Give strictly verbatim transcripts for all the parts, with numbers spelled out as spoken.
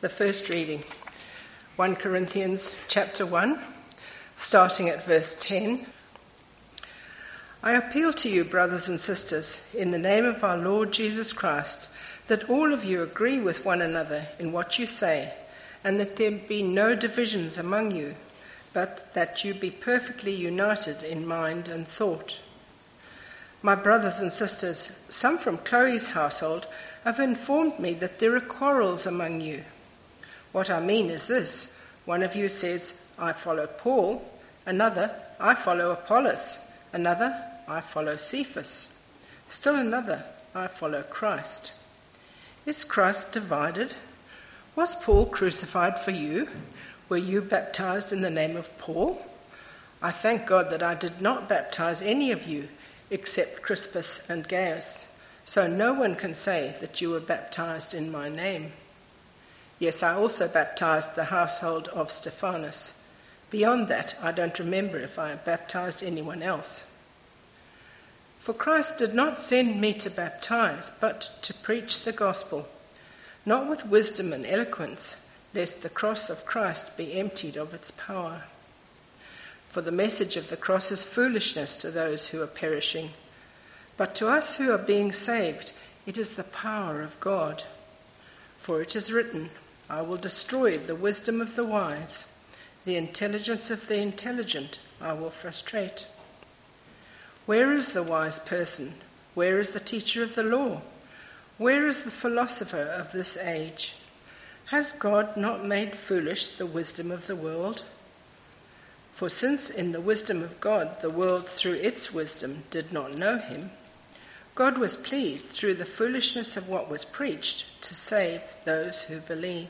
the first reading, First Corinthians chapter one, starting at verse ten. I appeal to you, brothers and sisters, in the name of our Lord Jesus Christ, that all of you agree with one another in what you say, and that there be no divisions among you, but that you be perfectly united in mind and thought. My brothers and sisters, some from Chloe's household have informed me that there are quarrels among you. What I mean is this: one of you says, I follow Paul; another, I follow Apollos; another, I follow Cephas; still another, I follow Christ. Is Christ divided? Was Paul crucified for you? Were you baptized in the name of Paul? I thank God that I did not baptize any of you except Crispus and Gaius, so no one can say that you were baptized in my name. Yes, I also baptized the household of Stephanas. Beyond that, I don't remember if I baptized anyone else. For Christ did not send me to baptize, but to preach the gospel, not with wisdom and eloquence, lest the cross of Christ be emptied of its power. For the message of the cross is foolishness to those who are perishing, but to us who are being saved, it is the power of God. For it is written, I will destroy the wisdom of the wise, the intelligence of the intelligent I will frustrate. Where is the wise person? Where is the teacher of the law? Where is the philosopher of this age? Has God not made foolish the wisdom of the world? For since in the wisdom of God the world through its wisdom did not know him, God was pleased through the foolishness of what was preached to save those who believe.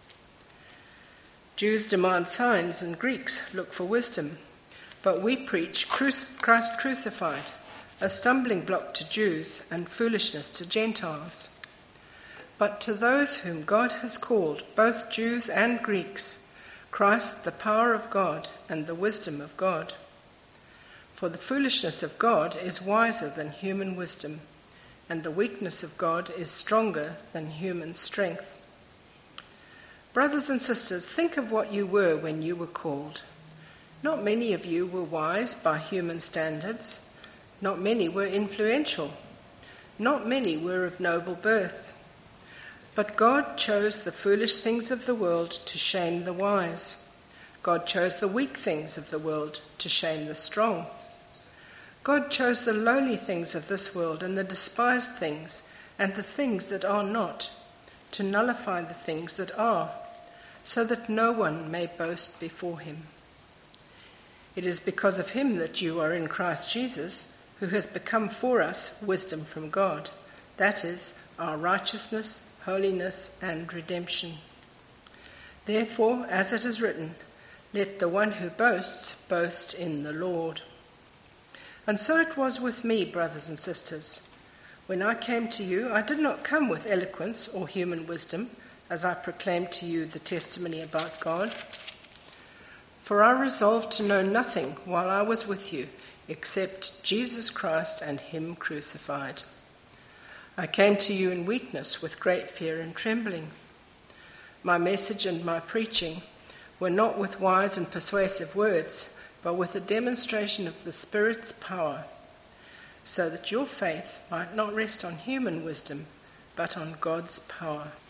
Jews demand signs and Greeks look for wisdom, but we preach Christ crucified, a stumbling block to Jews and foolishness to Gentiles. But to those whom God has called, both Jews and Greeks, Christ the power of God and the wisdom of God. For the foolishness of God is wiser than human wisdom, and the weakness of God is stronger than human strength. Brothers and sisters, think of what you were when you were called. Not many of you were wise by human standards. Not many were influential. Not many were of noble birth. But God chose the foolish things of the world to shame the wise. God chose the weak things of the world to shame the strong. God chose the lowly things of this world and the despised things and the things that are not, to nullify the things that are, so that no one may boast before him. It is because of him that you are in Christ Jesus, who has become for us wisdom from God, that is, our righteousness, holiness, and redemption. Therefore, as it is written, let the one who boasts boast in the Lord. And so it was with me, brothers and sisters. When I came to you, I did not come with eloquence or human wisdom, as I proclaimed to you the testimony about God. For I resolved to know nothing while I was with you, except Jesus Christ and him crucified. I came to you in weakness with great fear and trembling. My message and my preaching were not with wise and persuasive words, but with a demonstration of the Spirit's power, so that your faith might not rest on human wisdom, but on God's power.